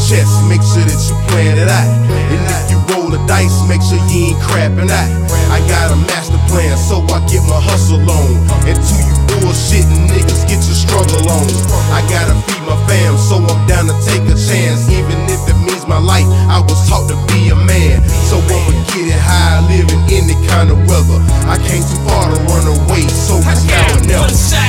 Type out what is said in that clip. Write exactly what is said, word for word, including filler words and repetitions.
chess, make sure that you plan it out. And if you roll the dice, make sure you ain't crapping out. I got a master plan, so I get my hustle on. And to you bullshitting niggas, get your struggle on. I gotta feed my fam, so I'm down to take a chance. Even if it means my life, I was taught to be a man. So I'ma get it high, living any kind of weather. I came too far to run away, so it's now or never.